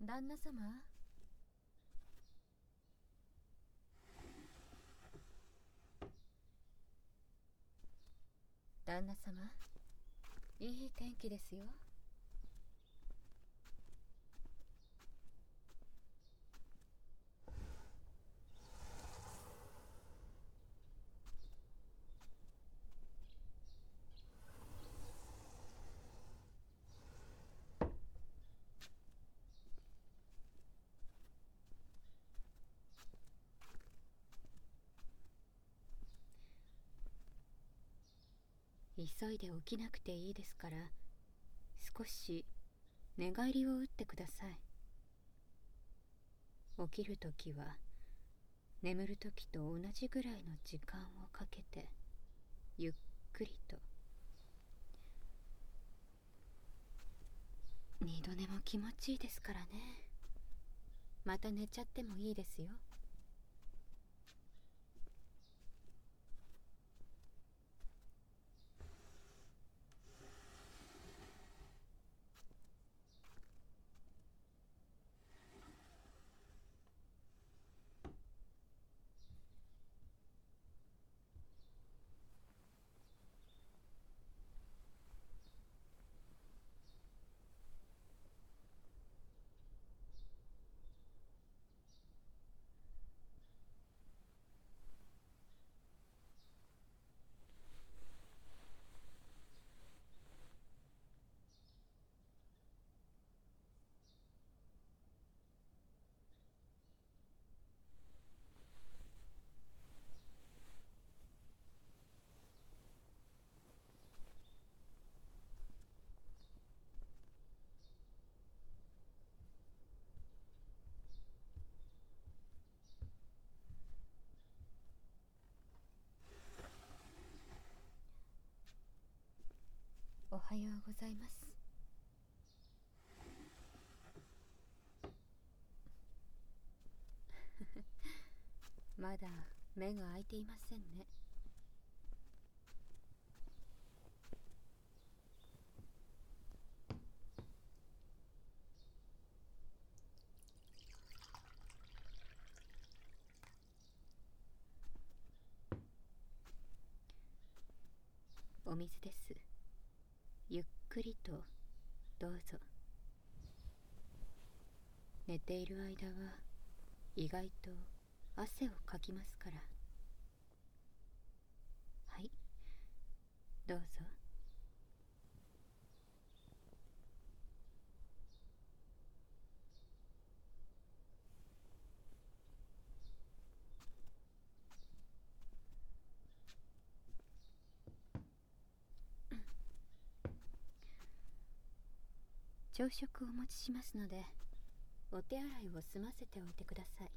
旦那様。旦那様、いい天気ですよ。急いで起きなくていいですから、少し寝返りを打ってください。起きるときは眠るときと同じぐらいの時間をかけてゆっくりと。二度寝も気持ちいいですからね。また寝ちゃってもいいですよ。おはようございます。まだ目が開いていませんね。お水です。ゆっくりとどうぞ。寝ている間は意外と汗をかきますから。はい、どうぞ。朝食をお持ちしますので、お手洗いを済ませておいてください。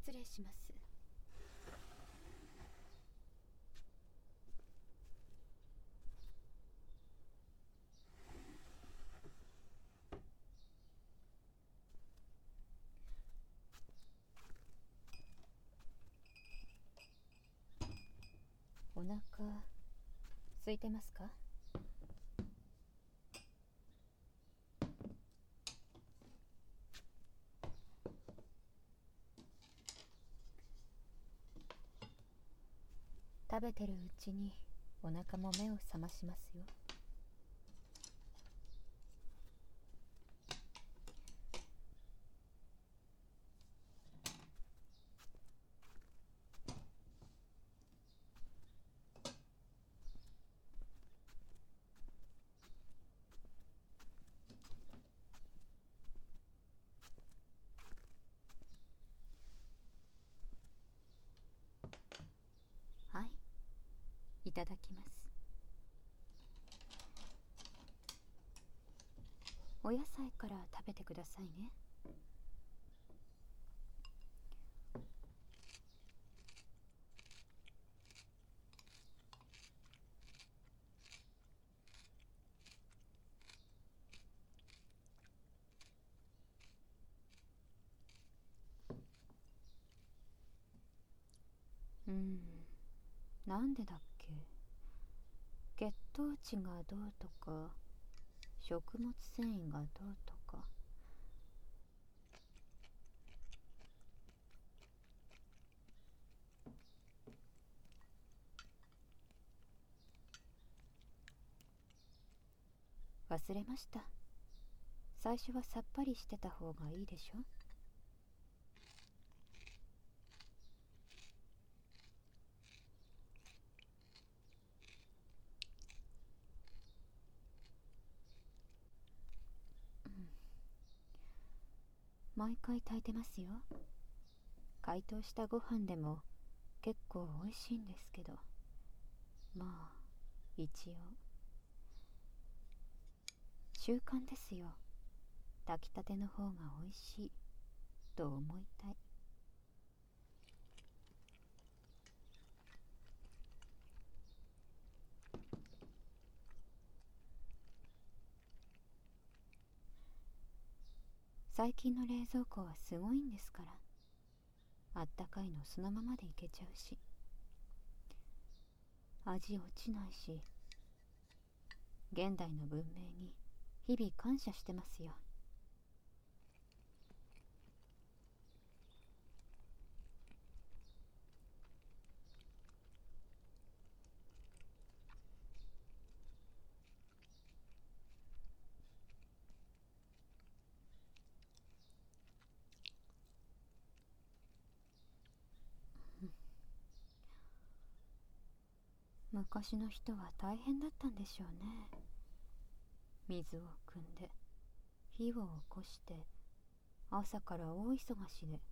失礼します。お腹空いてますか？食べてるうちにお腹も目を覚ましますよ。はい、いただきます。お野菜から食べてくださいね。なんでだっけ。血糖値がどうとか、食物繊維がどうとか。忘れました。最初はさっぱりしてた方がいいでしょ。毎回炊いてますよ。解凍したご飯でも結構美味しいんですけど、まあ一応習慣ですよ。炊きたての方が美味しいと思いたい。最近の冷蔵庫はすごいんですから、あったかいのそのままでいけちゃうし、味落ちないし、現代の文明に日々感謝してますよ。昔の人は大変だったんでしょうね。水を汲んで火を起こして朝から大忙しで。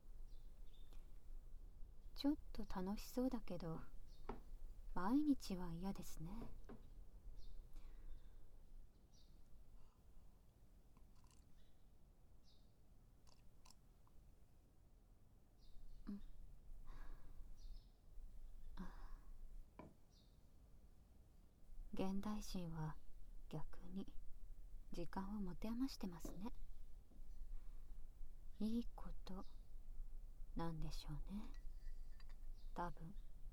ちょっと楽しそうだけど毎日は嫌ですね。現代人は逆に時間を持て余してますね。いいことなんでしょうね、多分。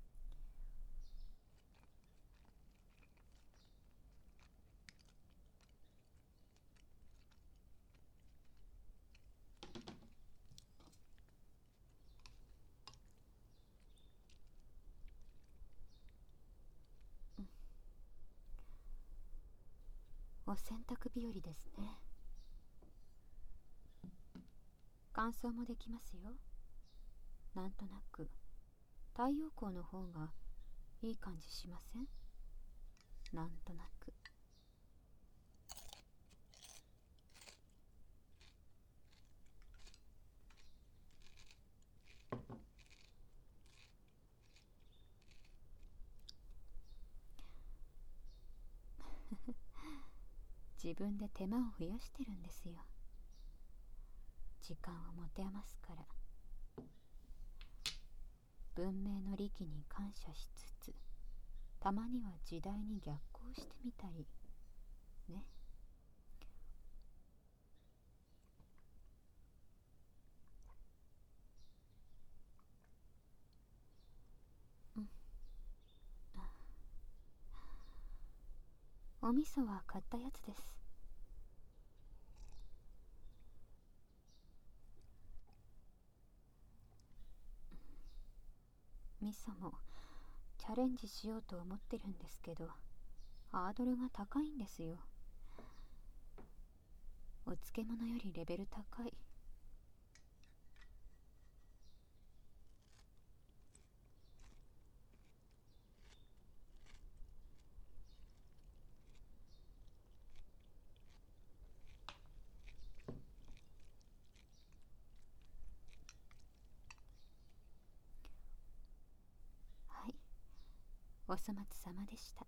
お洗濯日和ですね。乾燥もできますよ。なんとなく太陽光の方がいい感じしません？なんとなく。自分で手間を増やしてるんですよ。時間を持て余すから。 文明の利器に感謝しつつ、たまには時代に逆行してみたりね。お味噌は買ったやつです。味噌もチャレンジしようと思ってるんですけど、ハードルが高いんですよ。お漬物よりレベル高い。はい、お粗末様でした。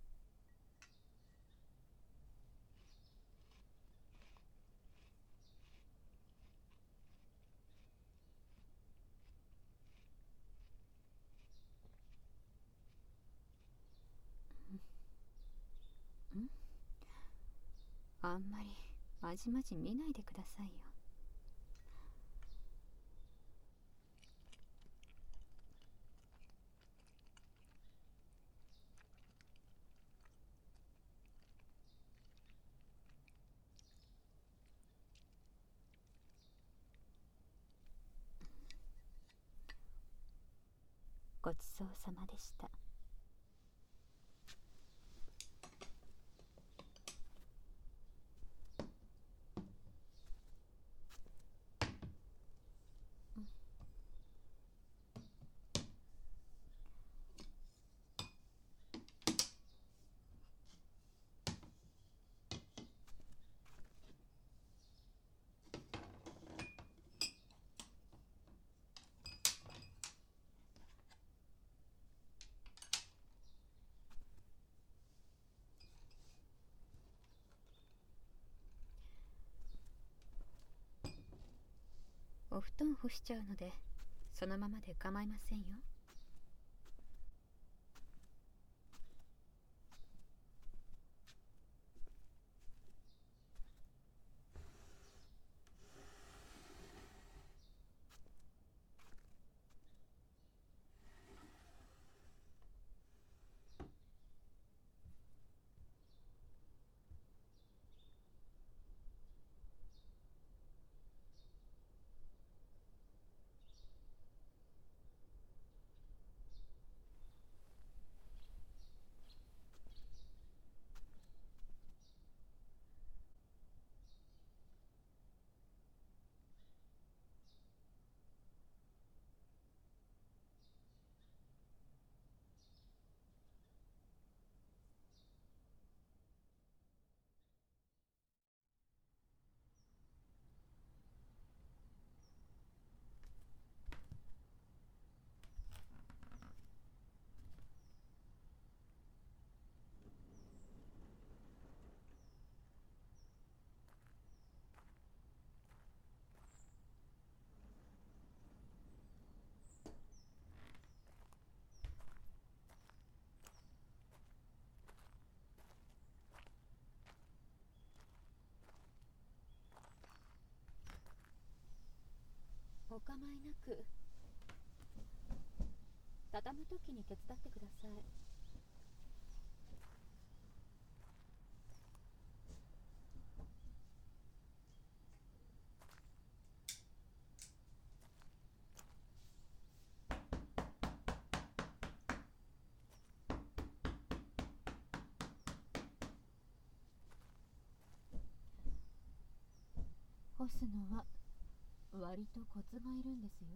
あんまりまじまじ見ないでくださいよ。ごちそうさまでした。お布団干しちゃうので、そのままで構いませんよ。お構いなく。畳むときに手伝ってください。干すのは割とコツがいるんですよ。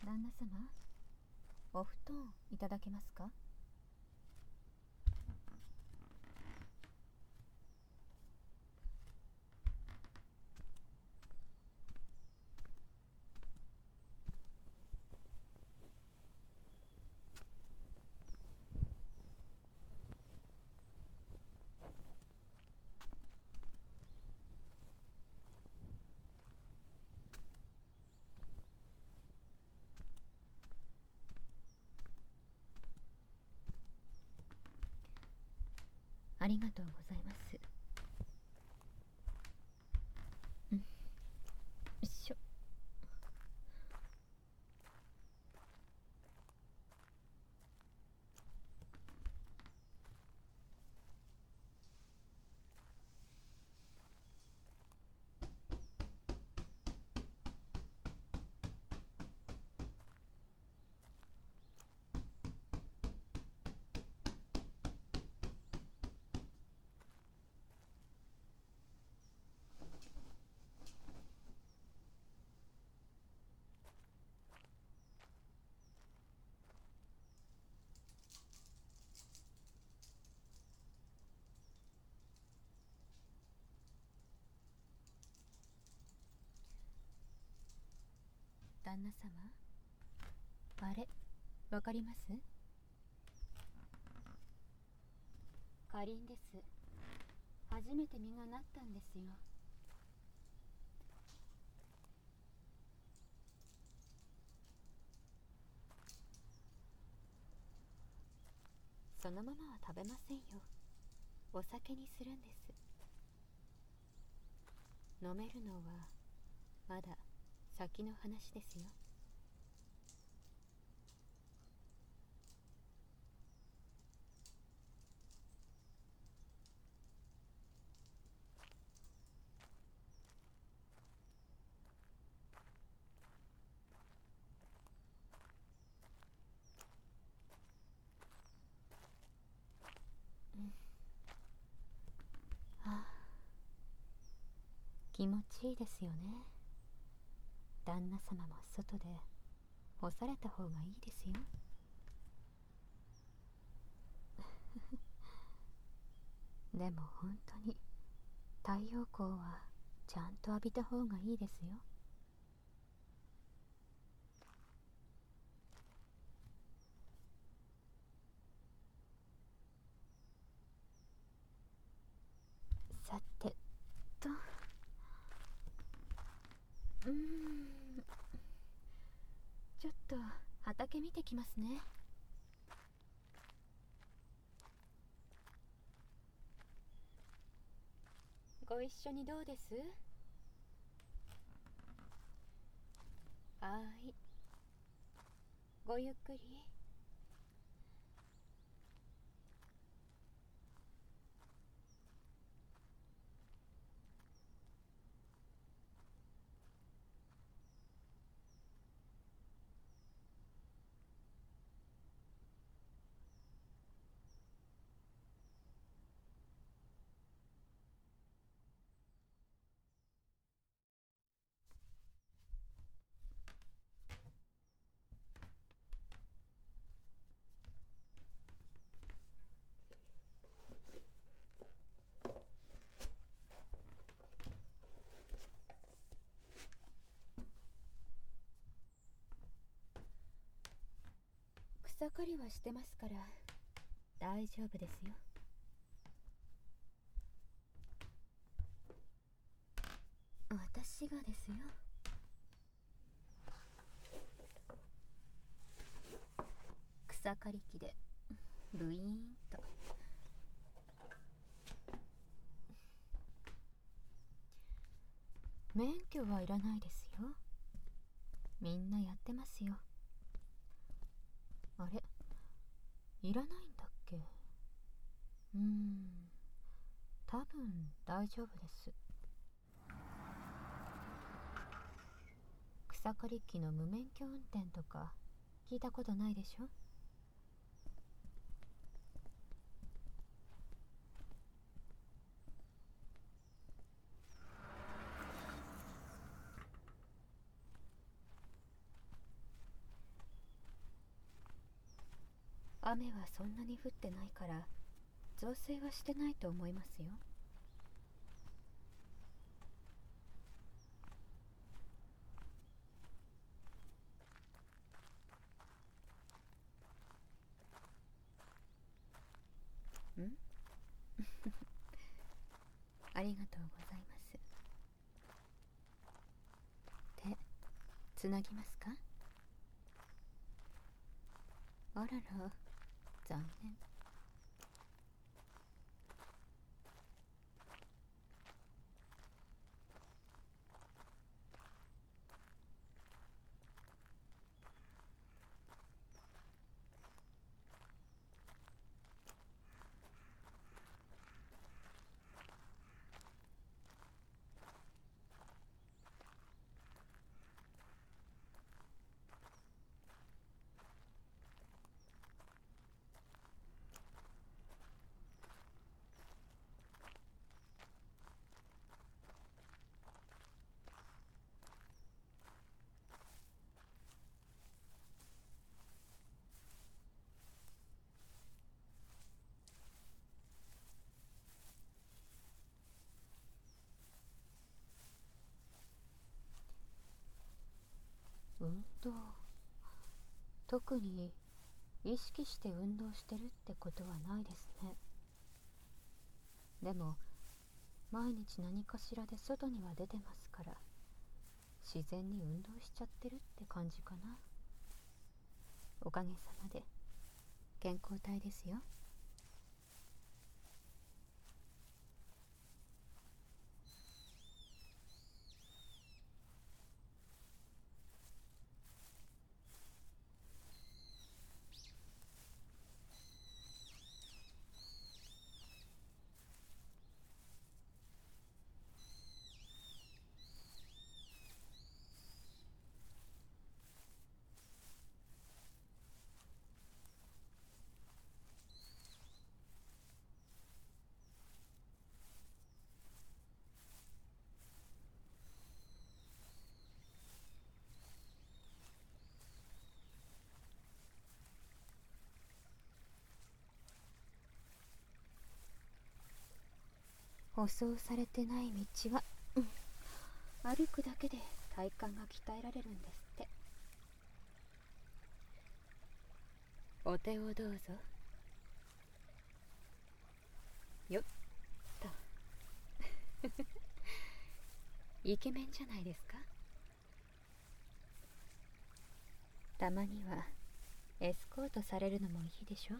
旦那様、お布団いただけますか？ありがとうございます。しょ。旦那様、あれ、わかります？かりんです。初めて実がなったんですよ。そのままは食べませんよ。お酒にするんです。飲めるのはまだ先の話ですよ。ああ、気持ちいいですよね。旦那様も外で干された方がいいですよ。でも本当に太陽光はちゃんと浴びた方がいいですよ。さてと、ちょっと畑見てきますね。ご一緒にどうです？はーい、ごゆっくり。草刈りはしてますから大丈夫ですよ。私がですよ。草刈り機でブイーンと。免許はいらないですよ。みんなやってますよ。あれ、いらないんだっけ？多分大丈夫です。草刈り機の無免許運転とか聞いたことないでしょ？ 雨はそんなに降ってないから増水はしてないと思いますよ。んありがとうございます。手つなぎますか？あらら、残念。運動、特に意識して運動してるってことはないですね。でも毎日何かしらで外には出てますから、自然に運動しちゃってるって感じかな。おかげさまで健康体ですよ。舗装されてない道は、歩くだけで体幹が鍛えられるんですって。お手をどうぞ。よっとイケメンじゃないですか。たまにはエスコートされるのもいいでしょ。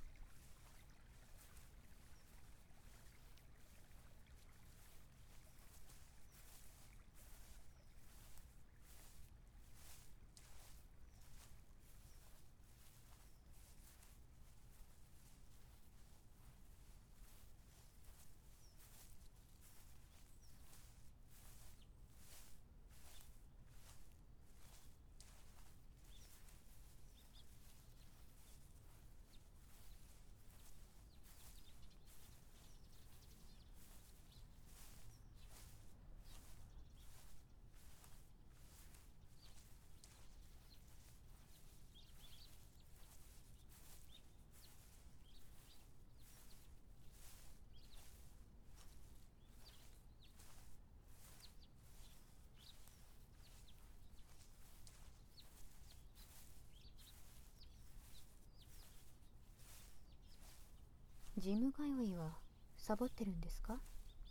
ジム通いはサボってるんですか？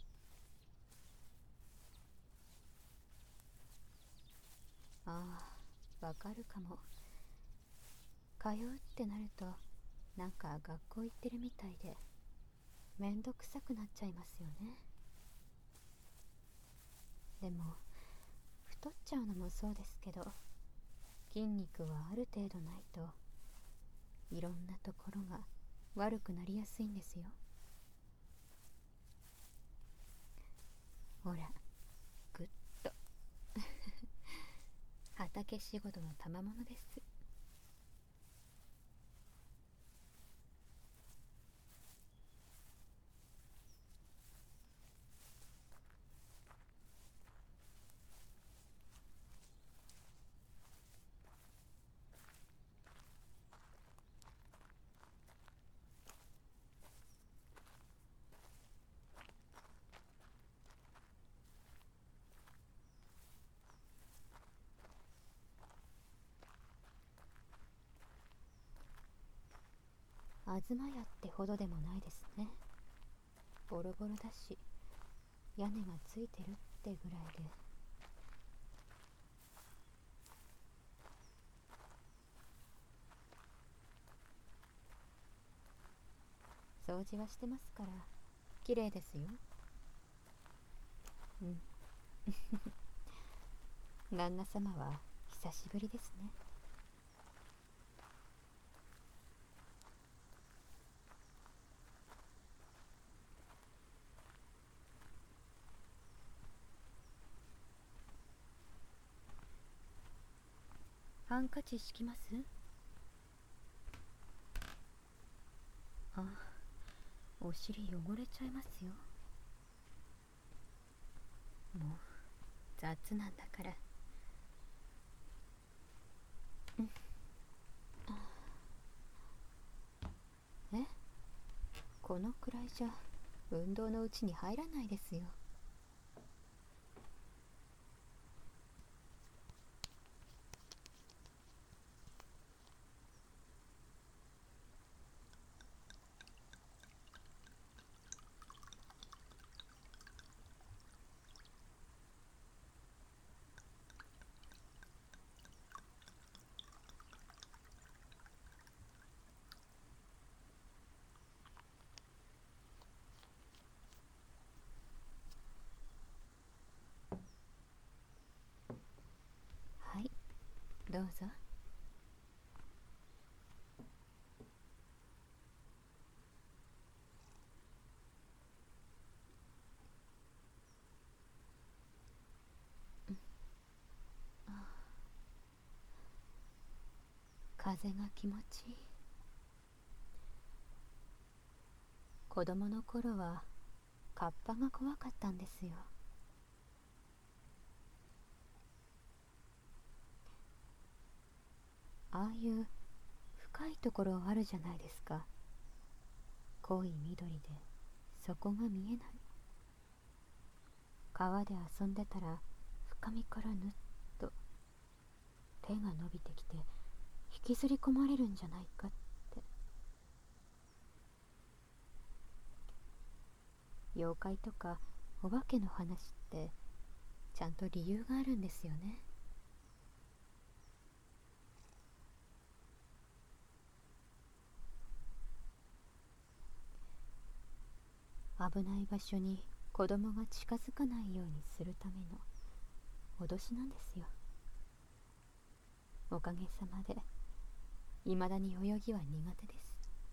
ああ、わかるかも。通うってなるとなんか学校行ってるみたいでめんどくさくなっちゃいますよね。でも太っちゃうのもそうですけど、筋肉はある程度ないといろんなところが悪くなりやすいんですよ。ほら、ぐっと畑仕事の賜物です。 東屋ってほどでもないですね。ボロボロだし、屋根がついてるってぐらいで。掃除はしてますから、綺麗ですよ。うん。旦那様は久しぶりですね。ハンカチ敷きます？あ、お尻汚れちゃいますよ。もう雑なんだから。うん。え、このくらいじゃ運動のうちに入らないですよ。はい、どうぞ。風が気持ちいい。子供の頃はカッパが怖かったんですよ。ああいう深いところあるじゃないですか。濃い緑で底が見えない。川で遊んでたら深みからぬっと手が伸びてきて引きずり込まれるんじゃないかって。妖怪とかお化けの話ってちゃんと理由があるんですよね。危ない場所に子供が近づかないようにするための脅しなんですよ。おかげさまで未だに泳ぎは苦手です。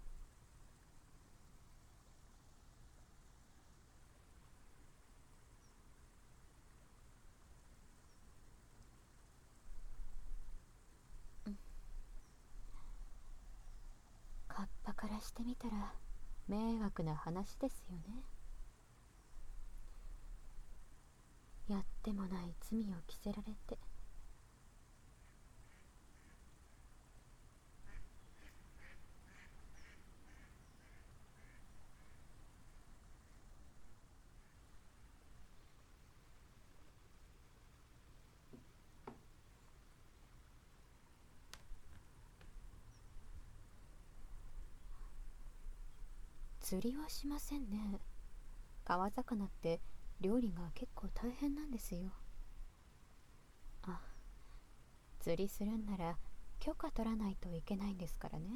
カッパからしてみたら迷惑な話ですよね。やってもない罪を着せられて。釣りはしませんね。川魚って料理が結構大変なんですよ。あ、釣りするんなら許可取らないといけないんですからね。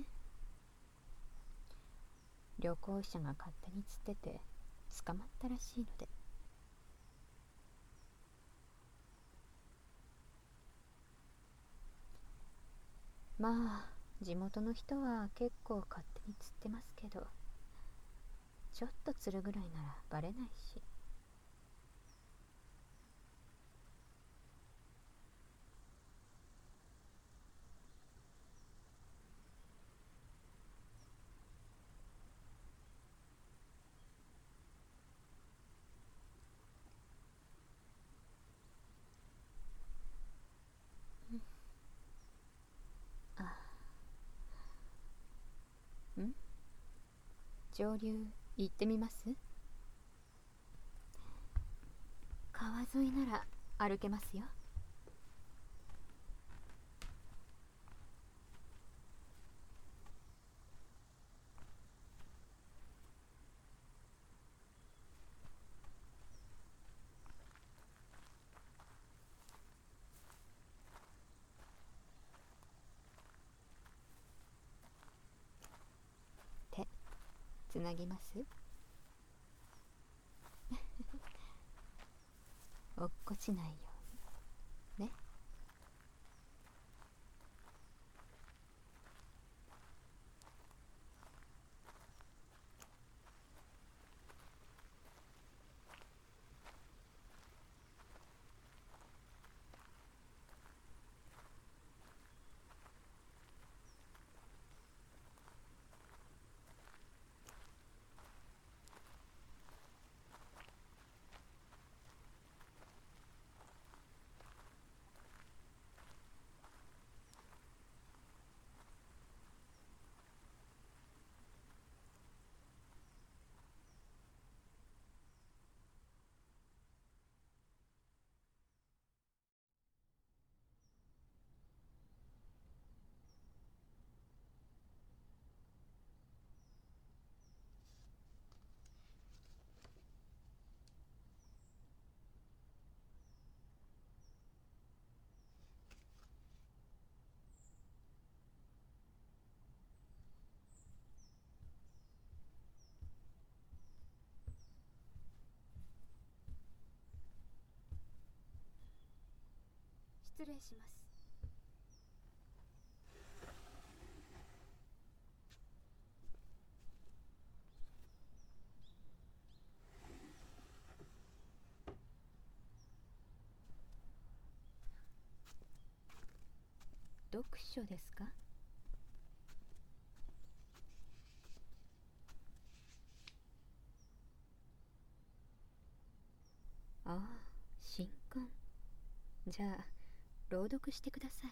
旅行者が勝手に釣ってて捕まったらしいので。まあ地元の人は結構勝手に釣ってますけど、ちょっと釣るぐらいならバレないし。ん、上流行ってみます？川沿いなら歩けますよ。 つなぎます。落っこちないようにね。失礼します。読書ですか？ああ、新刊。じゃあ朗読してください。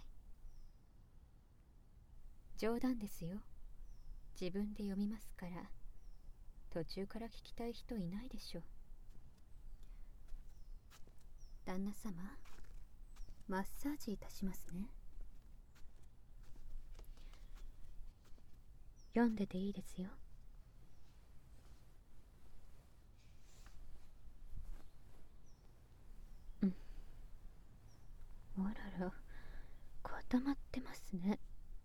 冗談ですよ。自分で読みますから。途中から聞きたい人いないでしょ。旦那様、マッサージいたしますね。読んでていいですよ。うん。あらら、固まってますね。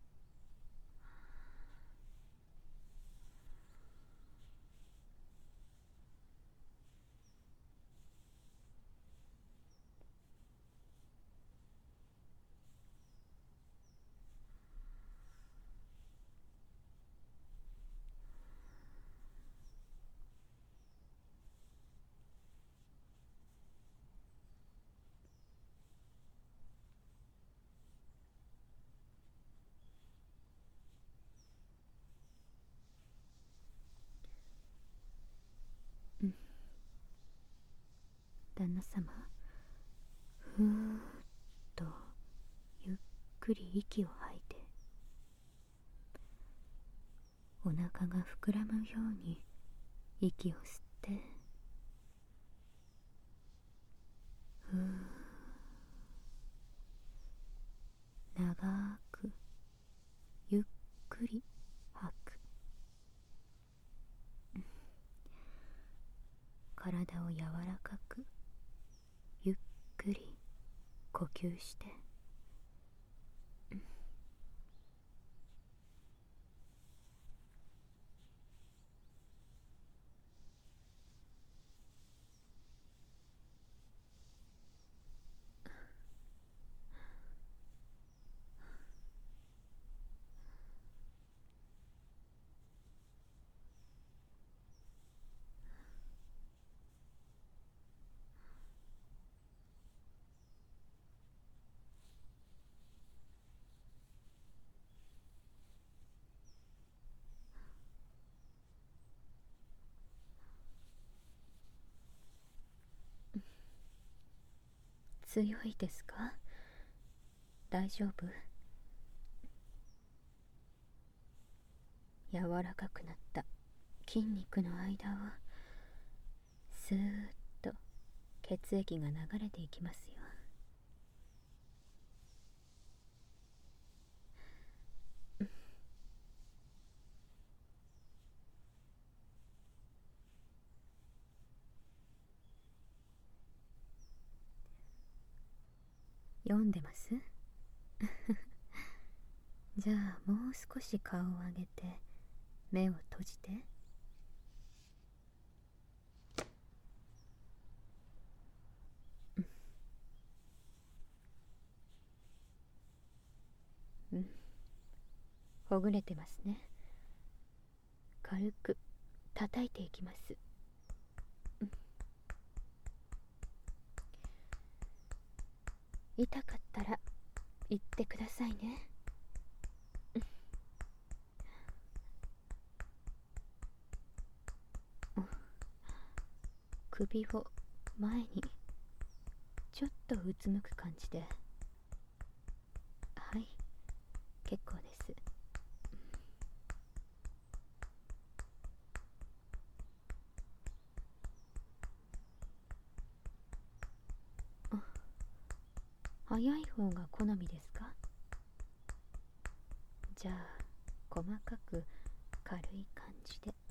うん。旦那様、ふーっとゆっくり息を吐いて、お腹が膨らむように息を吸って、ふー、長くゆっくり吐く。体を柔らかくゆっくり呼吸して、強いですか？大丈夫？柔らかくなった筋肉の間をスーッと血液が流れていきますよ。読んでます？じゃあもう少し顔を上げて目を閉じて。 ほぐれてますね。軽く叩いていきます。痛かったら言ってくださいね。首を前にちょっとうつむく感じで。はい、結構です。早い方が好みですか？じゃあ細かく軽い感じで。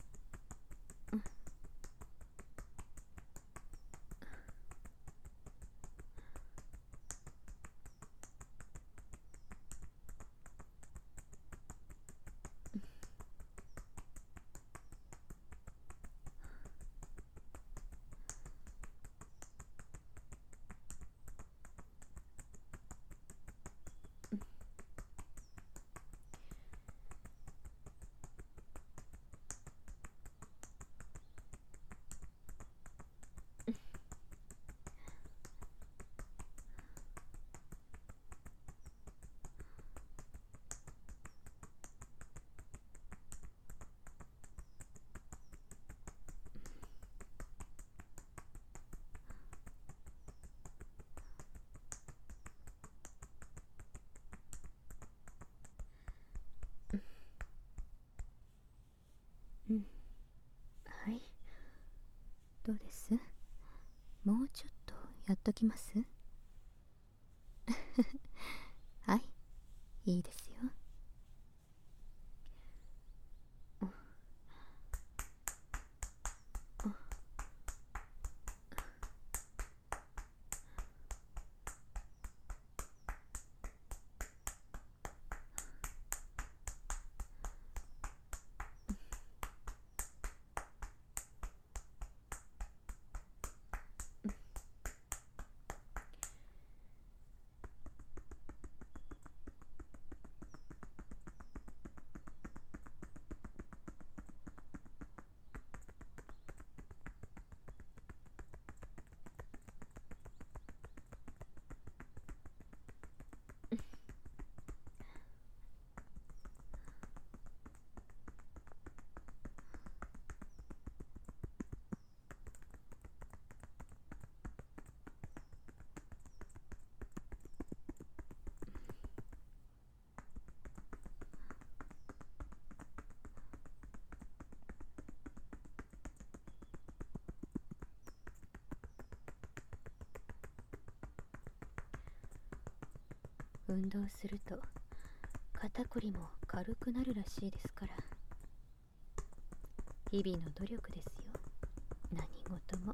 はい、どうです？もうちょっとやっときます？はい、いいですよ。運動すると肩こりも軽くなるらしいですから。日々の努力ですよ、何事も。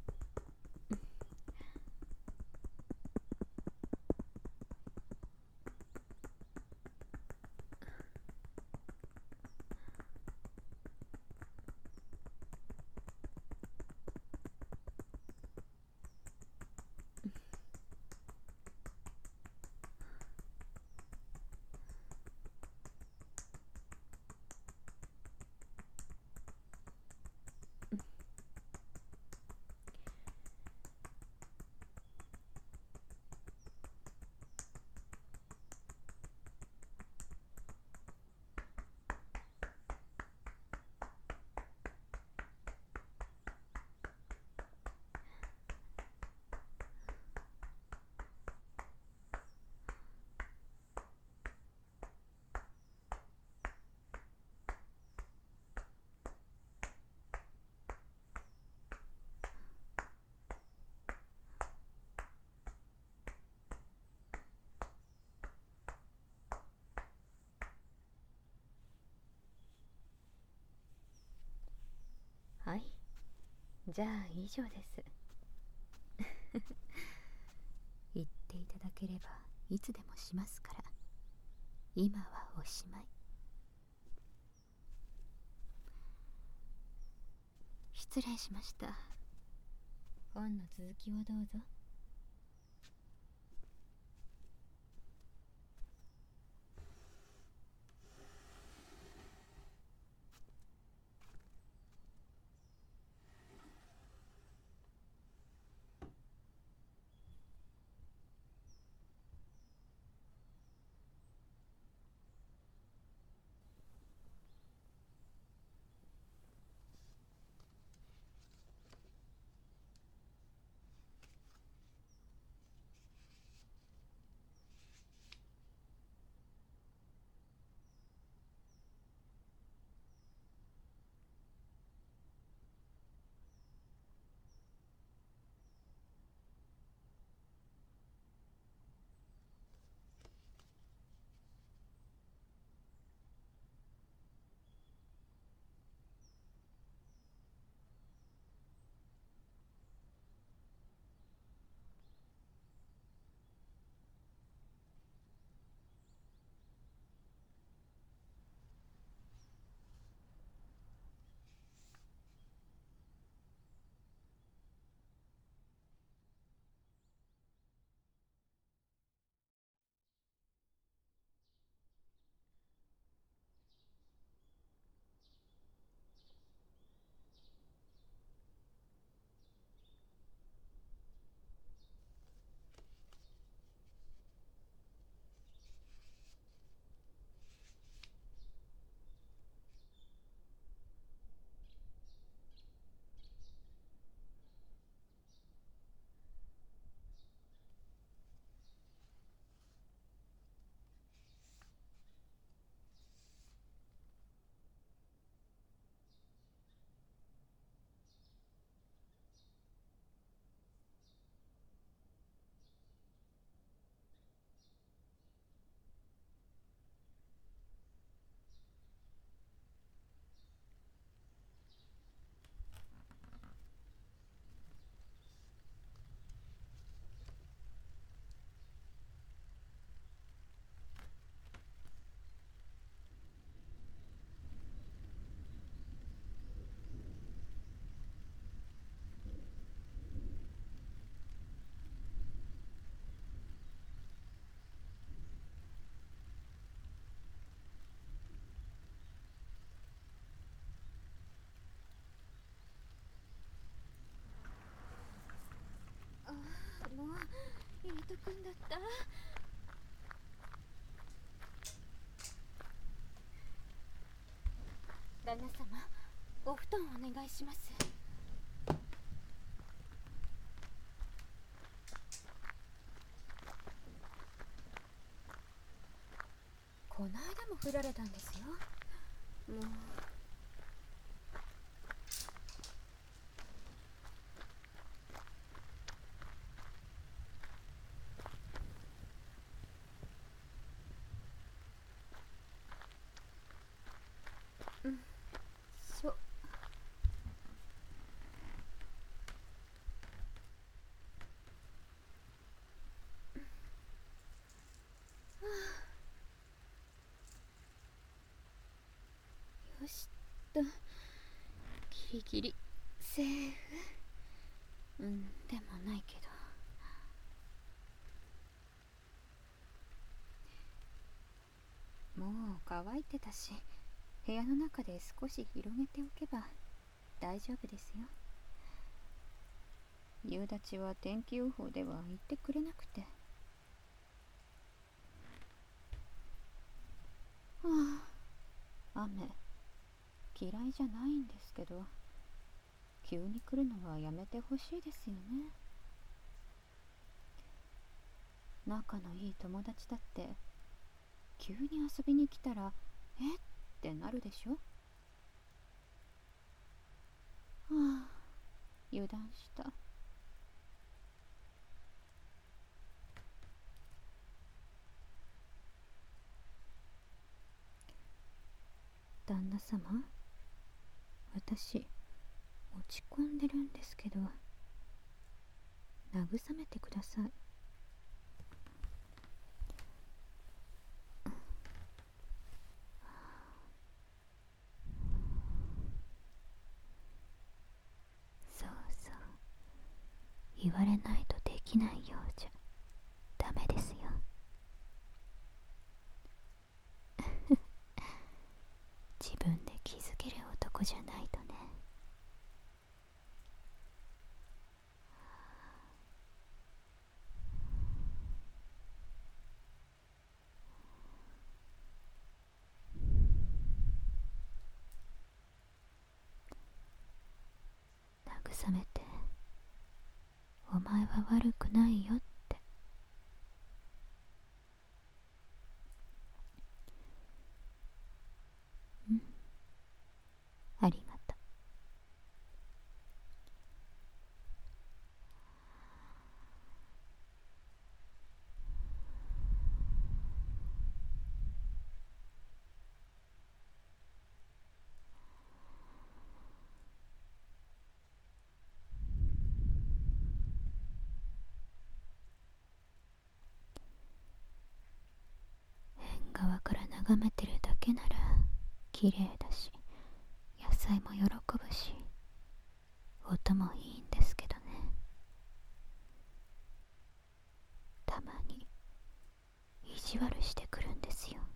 はい、じゃあ以上です。言っていただければいつでもしますから。今はおしまい。失礼しました。本の続きをどうぞ。 続くんだった。旦那様、お布団お願いします。この間も振られたんですよ。もう。うん、そう。よしっと、ギリギリセーフ。でもないけど。もう乾いてたし、部屋の中で少し広げておけば大丈夫ですよ。夕立は天気予報では言ってくれなくて。はあ、雨嫌いじゃないんですけど、急に来るのはやめてほしいですよね。仲のいい友達だって急に遊びに来たらえってなるでしょ。はあ、油断した。旦那様、私落ち込んでるんですけど、慰めてください。そうそう、言われないとできないようじゃダメですよ。自分で気づける男じゃないとね。慰めて、お前は悪くないよって。うん、ありがとう。縁側から眺めてるだけなら綺麗だし、野菜も喜ぶし、音もいいんですけどね。たまに意地悪してくるんですよ。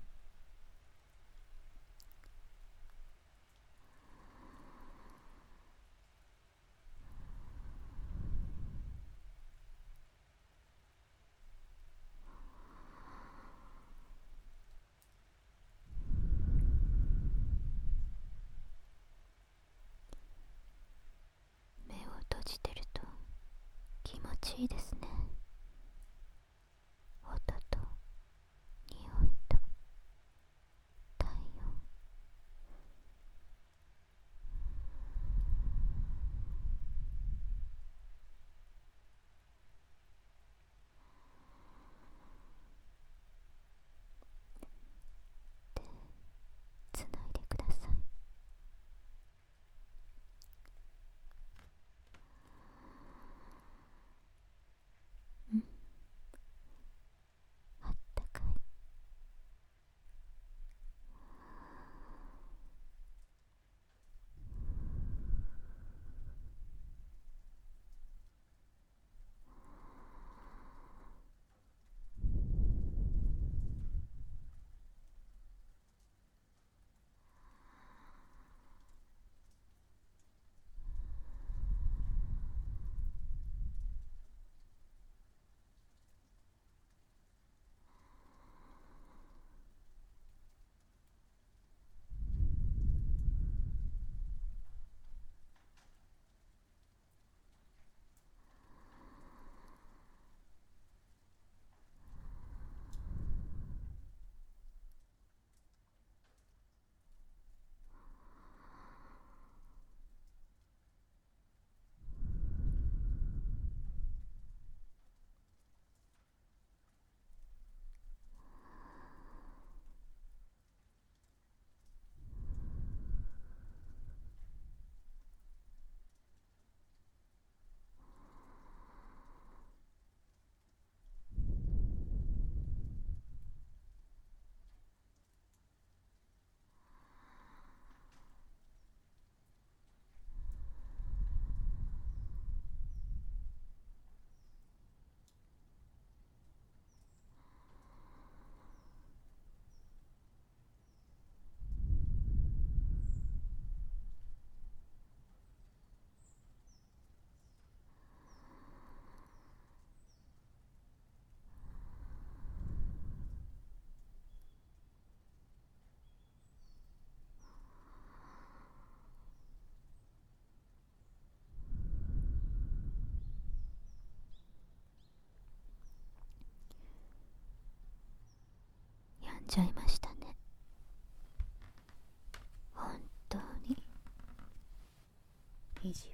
ちゃいましたね。本当に意地悪。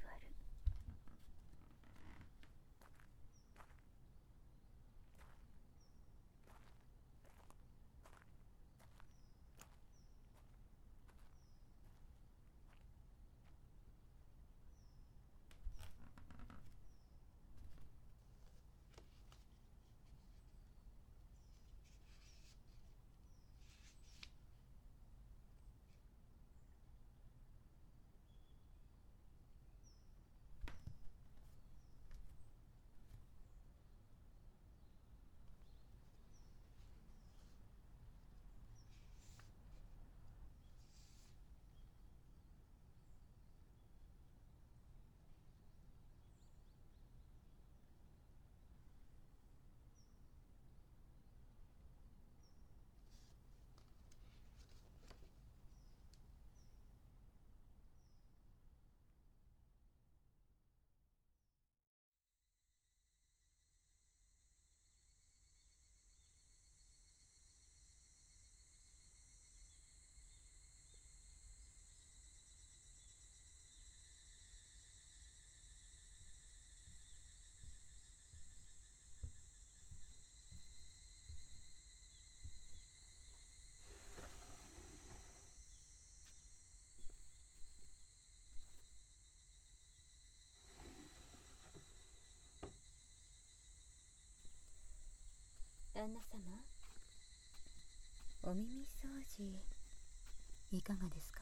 旦那様、お耳掃除いかがですか？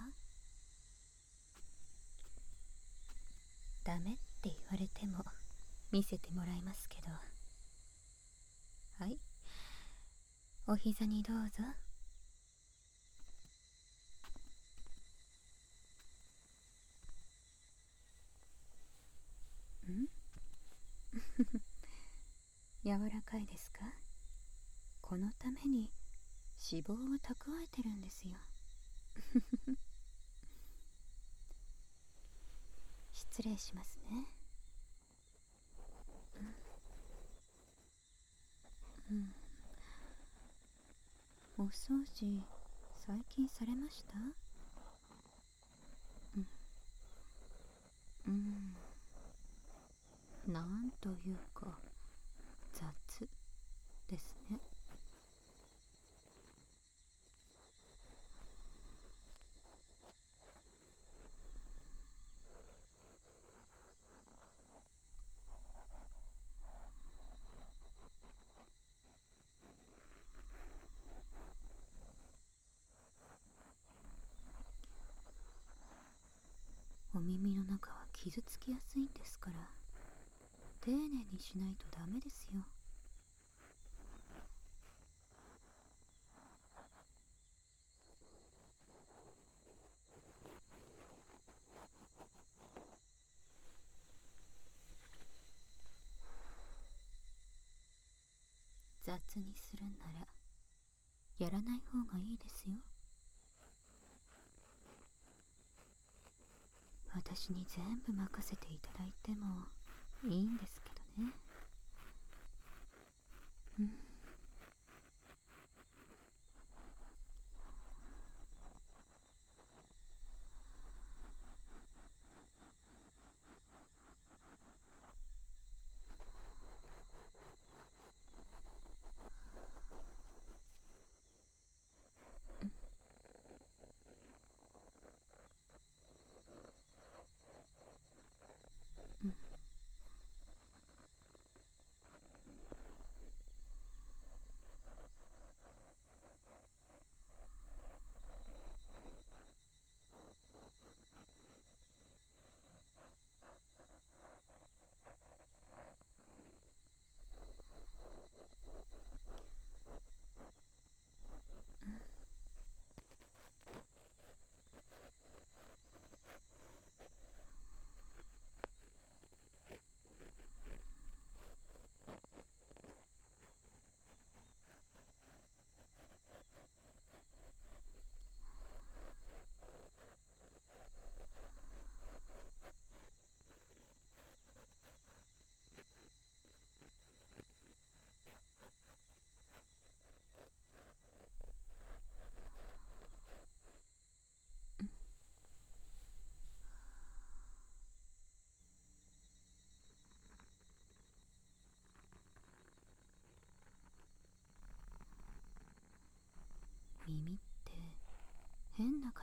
ダメって言われても見せてもらいますけど。はい、お膝にどうぞ。ん柔らかいですか？このために脂肪を蓄えてるんですよ。失礼しますね。お掃除最近されました？なんというか雑ですね。お耳の中は傷つきやすいんですから、丁寧にしないとダメですよ。雑にするんならやらない方がいいですよ。私に全部任せていただいてもいいんですけどね。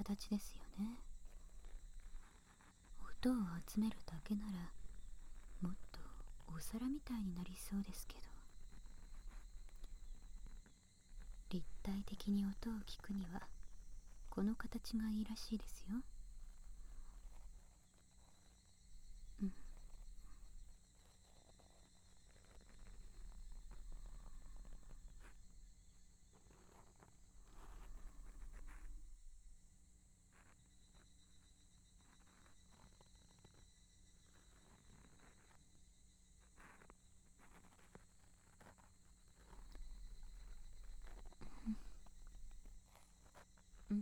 形ですよね。音を集めるだけならもっとお皿みたいになりそうですけど、立体的に音を聞くにはこの形がいいらしいですよ。うん。うん。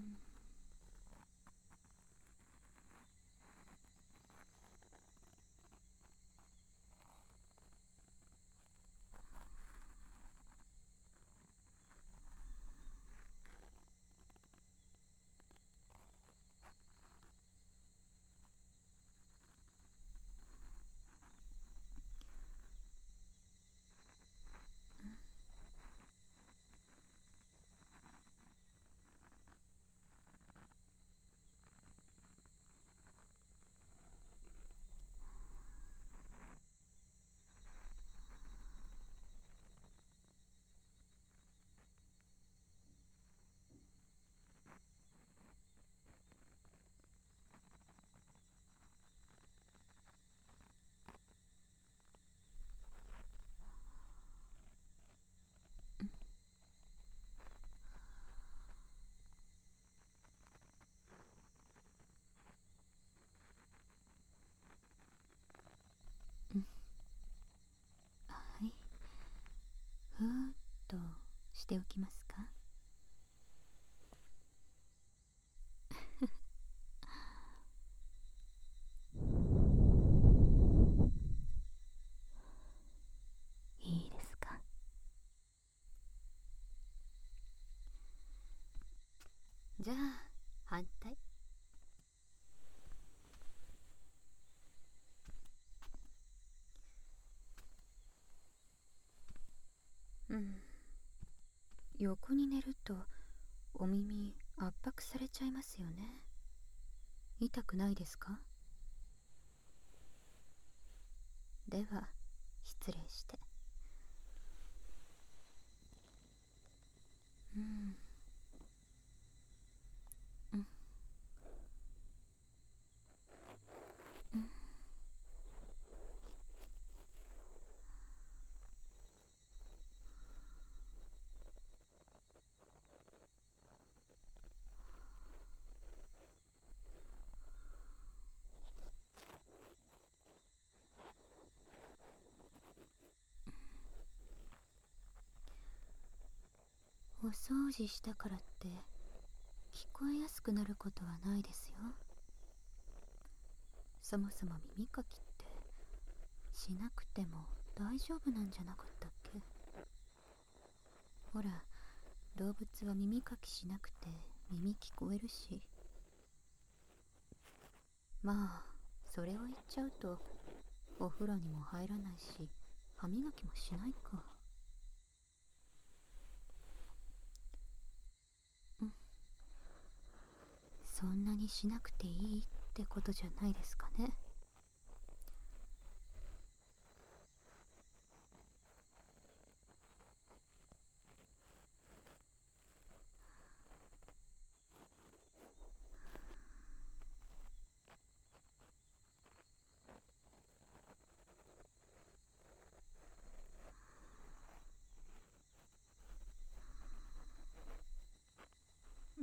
うん。はい。ふーっとしておきますか？いいですか？じゃあ反対。うん。横に寝るとお耳圧迫されちゃいますよね。痛くないですか？では失礼して。うん。うん。うん。お掃除したからって聞こえやすくなることはないですよ。そもそも耳かきってしなくても大丈夫なんじゃなかったっけ？ほら、動物は耳かきしなくて耳聞こえるし。まあそれを言っちゃうとお風呂にも入らないし歯磨きもしないか。うん。そんなにしなくていいってことじゃないですかね。うん。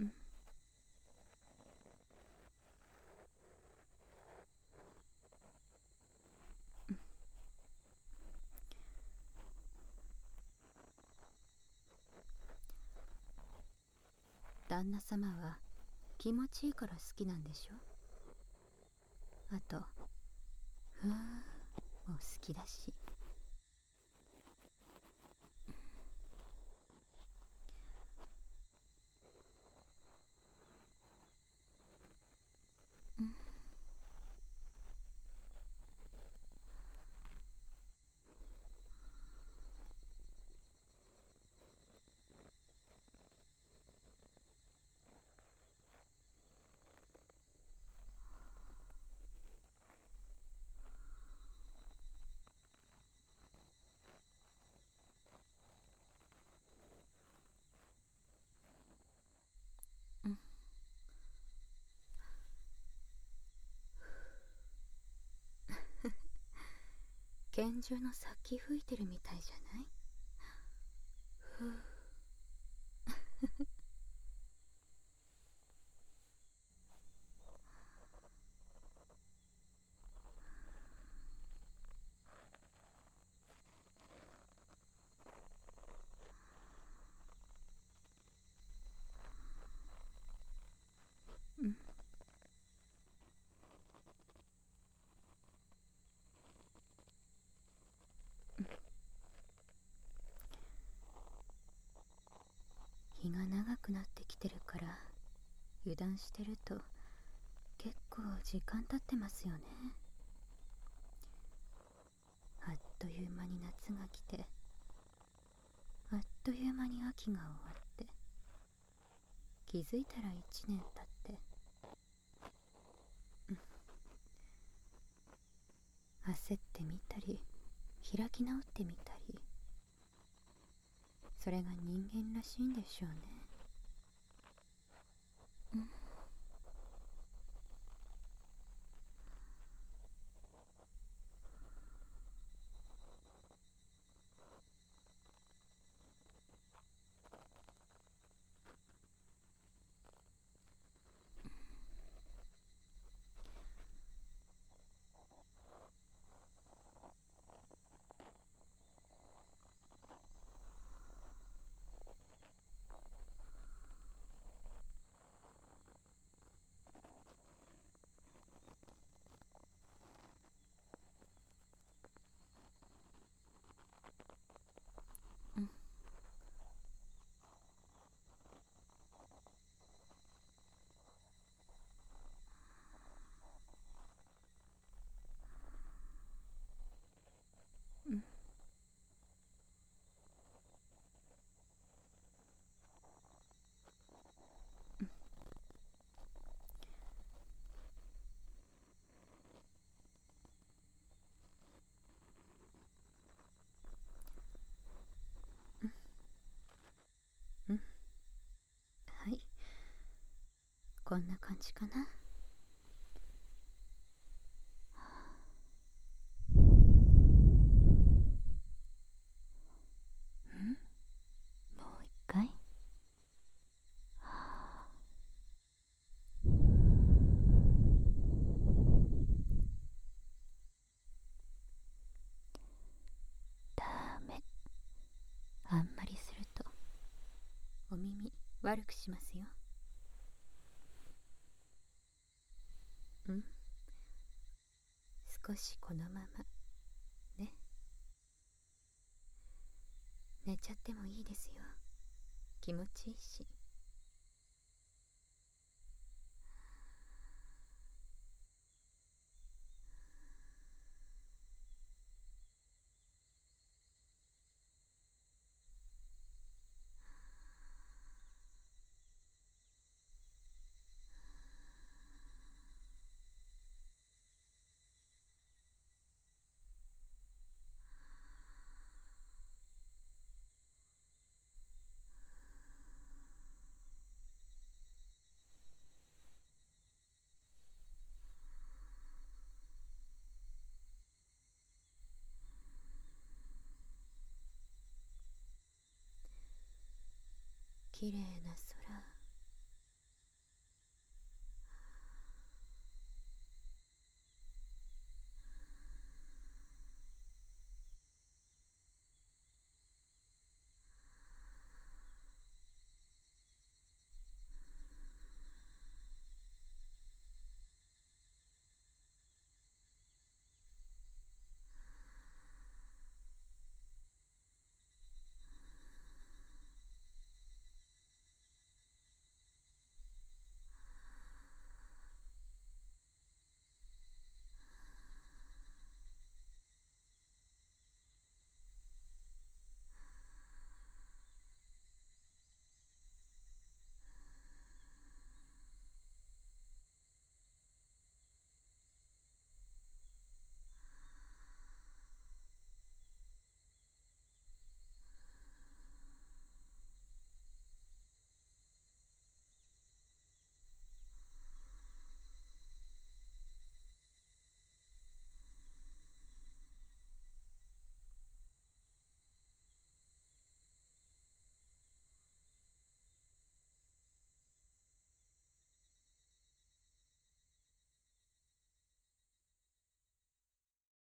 旦那様は気持ちいいから好きなんでしょ？あとふーも好きだし。うん。 拳銃の先吹いてるみたいじゃない？ふう。うん。日が長くなってきてるから油断してると結構時間経ってますよね。あっという間に夏が来て、あっという間に秋が終わって、気づいたら1年経って、焦ってみたり開き直ってみたり、それが人間らしいんでしょうね。うん。うん。うん。うん。はい、こんな感じかな。もう一回。ダメ。あんまりするとお耳悪くしますよ。うん。少しこのままね。寝ちゃってもいいですよ。気持ちいいし。綺麗